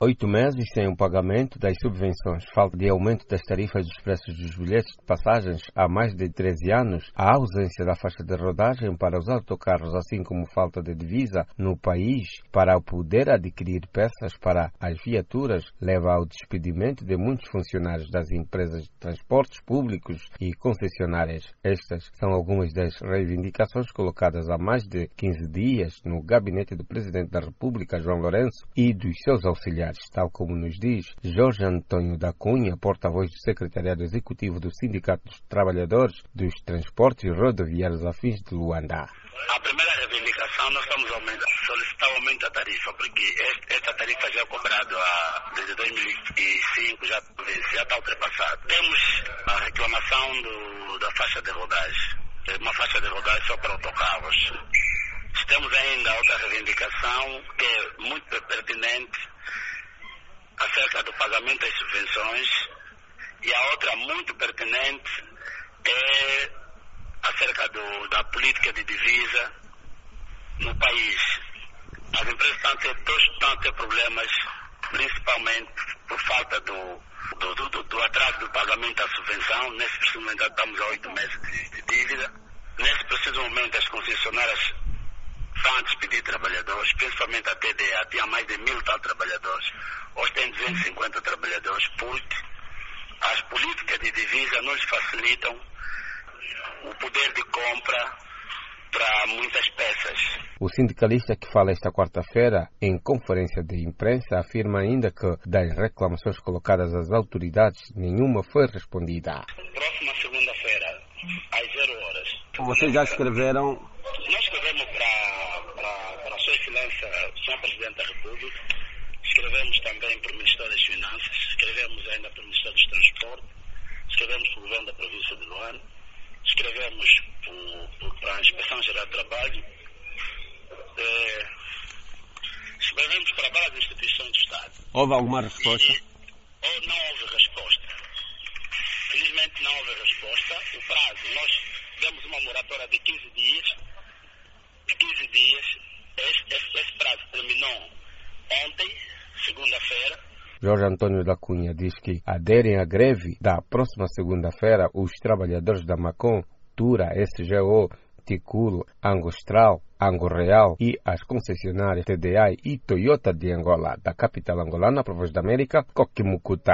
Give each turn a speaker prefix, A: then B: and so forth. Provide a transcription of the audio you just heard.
A: 8 meses sem o pagamento das subvenções, falta de aumento das tarifas dos preços dos bilhetes de passagens há mais de 13 anos, a ausência da faixa de rodagem para os autocarros, assim como falta de divisa no país para poder adquirir peças para as viaturas, leva ao despedimento de muitos funcionários das empresas de transportes públicos e concessionárias. Estas são algumas das reivindicações colocadas há mais de 15 dias no gabinete do Presidente da República, João Lourenço, e dos seus auxiliares, tal como nos diz Jorge Antônio da Cunha, porta-voz do Secretariado Executivo do Sindicato dos Trabalhadores dos Transportes Rodoviários Afins de Luanda.
B: A primeira reivindicação, nós estamos solicitando o aumento da tarifa, porque esta tarifa já é cobrada desde 2005, já está ultrapassada. Temos a reclamação da faixa de rodagem, uma faixa de rodagem só para autocarros. Temos ainda outra reivindicação que é muito pertinente acerca do pagamento das subvenções, e a outra muito pertinente é acerca da política de divisa no país. As empresas estão a ter problemas, principalmente por falta do atraso do pagamento da subvenção. Nesse preciso momento estamos a 8 meses de dívida. Nesse preciso momento as concessionárias estão a despedir trabalhadores, principalmente a TDA, tinha mais de 1.000 tal trabalhadores, hoje tem 250 trabalhadores, porque as políticas de divisa não lhes facilitam o poder de compra para muitas peças.
A: O sindicalista que fala esta quarta-feira em conferência de imprensa afirma ainda que das reclamações colocadas às autoridades, nenhuma foi respondida.
B: Próxima segunda-feira, às 0 horas.
A: Vocês já escreveram?
B: Nós escrevemos para a Sua Excelência, o Sr. Presidente da República, escrevemos também para o Ministério das Finanças, escrevemos ainda para o Ministério dos Transportes, escrevemos para o Governo da Província de Luanda, escrevemos para a Inspeção Geral do Trabalho, escrevemos para várias instituições do Estado.
A: Houve alguma resposta?
B: Não houve resposta. Felizmente não houve resposta. O prazo, nós demos uma moratória de 15 dias. Esse prazo terminou ontem, segunda-feira.
A: Jorge Antônio da Cunha diz que aderem à greve da próxima segunda-feira os trabalhadores da Macon, Tura, SGO, Ticulo, Angostral, Angorreal e as concessionárias TDA e Toyota de Angola, da capital angolana, para a Voz da América, Coquimucuta.